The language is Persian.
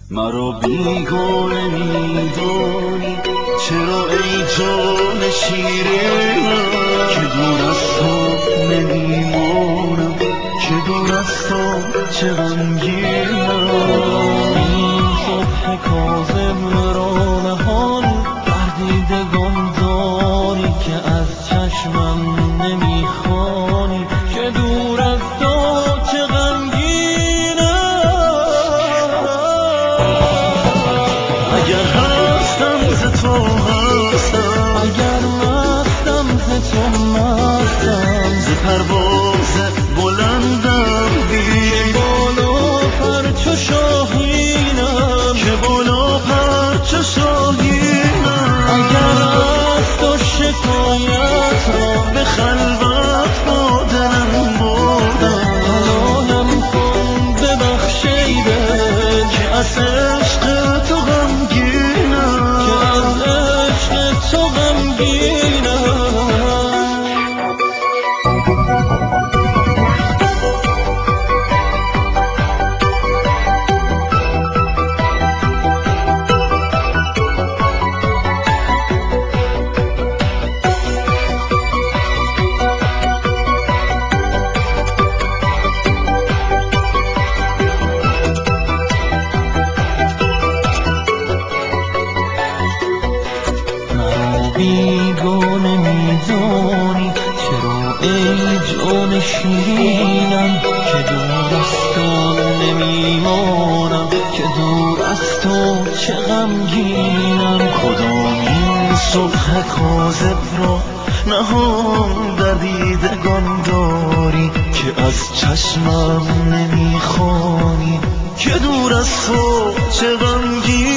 مرا بیگانه می‌دانی، چرا ای جان شیرینم که دور از تو نمیمانم، که دور از تو چه غمگینم. کدامین صبح کاذب را نهان بر دیدگان داری که از چشمم نمیخوانی، که دور از تو چه غمگینم. اگر هستم ز تو هستم، اگر مستم ز تو مستم، ز پرواز بلندم که بی، بالا پر چو شاهینم، که بالا پر چو اگر شاهینم. از تو شکایت را به خلوت با دلم بردم، حلالم کن ببخش ای دل، که از عشق تو که غمگینم. از عشق تو غمگینم. مرا بیگانه می‌دانی، چرا ای جان شیرینم که دور از تو نمیمانم، که دور از تو چه غمگینم. کدامین صبح کاذب را نهان در دیدگان داری که از چشمم نمیخوانی، که دور از تو چه غمگینم.